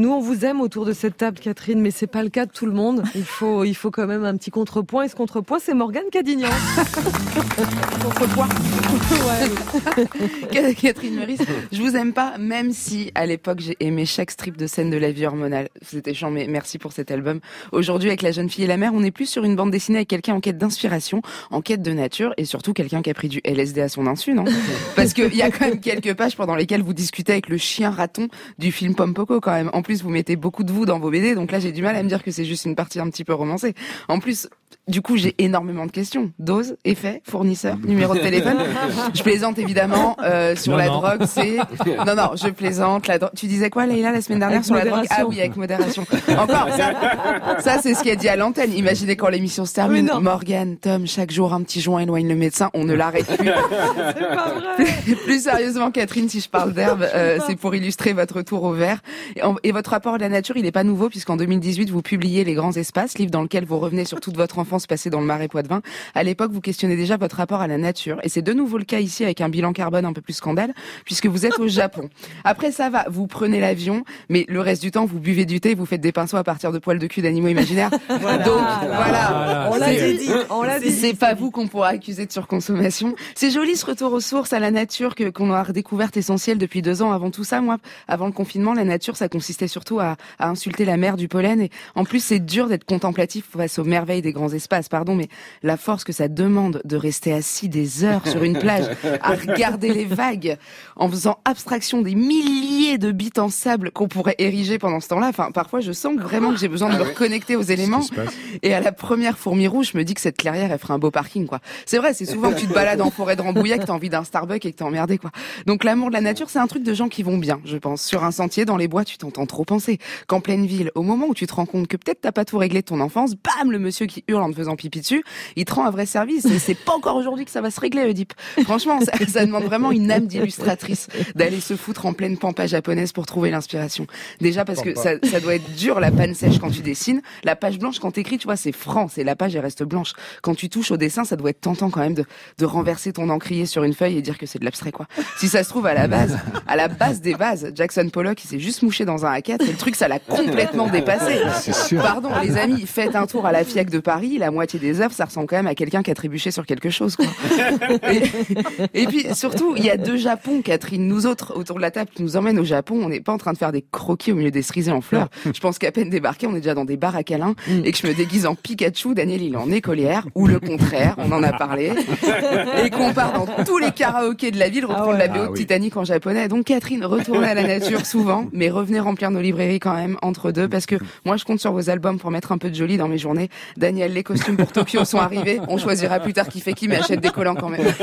Nous, on vous aime autour de cette table, Catherine, mais c'est pas le cas de tout le monde. Il faut quand même un petit contrepoint. Et ce contrepoint, c'est Morgane Cadignan. Contrepoint. Ouais. Catherine Meurice, je vous aime pas, même si à l'époque j'ai aimé chaque strip de scène de la vie hormonale. C'était chiant, mais merci pour cet album. Aujourd'hui, avec La jeune fille et la mère, on est plus sur une bande dessinée avec quelqu'un en quête d'inspiration, en quête de nature, et surtout quelqu'un qui a pris du LSD à son insu, non? Parce qu'il y a quand même quelques pages pendant lesquelles vous discutez avec le chien raton du film Pompoko quand même. En plus, vous mettez beaucoup de vous dans vos BD, donc là j'ai du mal à me dire que c'est juste une partie un petit peu romancée. En plus, du coup, j'ai énormément de questions. Dose, effet, fournisseur, numéro de téléphone. Je plaisante évidemment sur la drogue, c'est... Non, je plaisante. Tu disais quoi, Leïla, la semaine dernière avec sur modération. La drogue? Ah oui, avec modération. Encore, ça c'est ce qu'il a dit à l'antenne. Imaginez quand l'émission se termine. Morgane, Tom, chaque jour un petit joint éloigne le médecin, on ne l'arrête plus. C'est pas vrai. Plus sérieusement, Catherine, si je parle d'herbe, c'est pour illustrer votre retour au vert. Et votre rapport à la nature, il n'est pas nouveau, puisqu'en 2018, vous publiez Les Grands Espaces, livre dans lequel vous revenez sur toute votre enfance passée dans le Marais Poitevin. À l'époque, vous questionnez déjà votre rapport à la nature. Et c'est de nouveau le cas ici avec un bilan carbone un peu plus scandale, puisque vous êtes au Japon. Après, ça va, vous prenez l'avion, mais le reste du temps, vous buvez du thé, vous faites des pinceaux à partir de poils de cul d'animaux imaginaires. Voilà. Donc, voilà. On l'a dit. C'est pas vous qu'on pourra accuser de surconsommation. C'est joli ce retour aux sources, à la nature qu'on a redécouverte essentielle depuis 2 ans. Avant tout ça, moi, avant le confinement, la nature, ça consistait surtout à insulter la mer du pollen. Et en plus, c'est dur d'être contemplatif face aux merveilles des grands espaces, mais la force que ça demande de rester assis des heures sur une plage, à regarder les vagues, en faisant abstraction des milliers de bites en sable qu'on pourrait ériger pendant ce temps-là. Enfin, parfois, je sens vraiment que j'ai besoin de me reconnecter aux éléments. Et à la première fourmi rouge, je me dis que cette clairière, elle ferait un beau parking, quoi. C'est vrai, c'est souvent que tu te balades en forêt de Rambouillet, que t'as envie d'un Starbucks et que t'es emmerdé, quoi. Donc l'amour de la nature, c'est un truc de gens qui vont bien, je pense. Sur un sentier, dans les bois, tu t'entends trop penser. Qu'en pleine ville, au moment où tu te rends compte que peut-être t'as pas tout réglé de ton enfance, bam, le monsieur qui hurle en te faisant pipi dessus, il te rend un vrai service. Et c'est pas encore aujourd'hui que ça va se régler, Oedipe. Franchement, ça demande vraiment une âme d'illustratrice d'aller se foutre en pleine pampa japonaise pour trouver l'inspiration. Déjà parce que ça doit être dur, la panne sèche quand tu dessines. La page blanche, quand t'écris, tu vois, c'est franc, c'est la page, elle reste blanche. Quand tu touches au dessin, ça doit être tentant quand même de renverser ton encrier sur une feuille et dire que c'est de l'abstrait, quoi. Si ça se trouve, à la base des bases, Jackson Pollock, il s'est juste mouché dans un A4 et le truc, ça l'a complètement dépassé. C'est sûr. Pardon, les amis, faites un tour à la FIAC de Paris, la moitié des œuvres, ça ressemble quand même à quelqu'un qui a trébuché sur quelque chose, quoi. Et puis, surtout, il y a 2 Japons, Catherine. Nous autres, autour de la table, qui nous emmènent au Japon, on n'est pas en train de faire des croquis au milieu des cerisiers en fleurs. Je pense qu'à peine débarqué, on est déjà dans des bars à câlins et que je me déguise en Pikachu, Daniel, il est en écolière, ou le contraire, on en a parlé. Et qu'on part dans tous les karaokés de la ville, reprendre la BO de Titanic en japonais. Donc, Catherine, retournez à la nature souvent, mais revenez remplir nos librairies quand même, entre deux, parce que moi, je compte sur vos albums pour mettre un peu de joli dans mes journées. Daniel, les costumes pour Tokyo sont arrivés. On choisira plus tard qui fait qui, mais achète des collants quand même.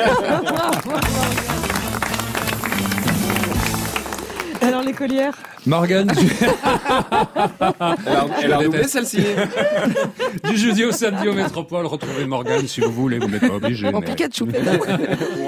Alors, l'écolière Morgane, Elle a doublé celle-ci. du jeudi au samedi au Métropole, retrouvez Morgane si vous voulez, vous n'êtes pas obligé. En Pikachu, peut-être.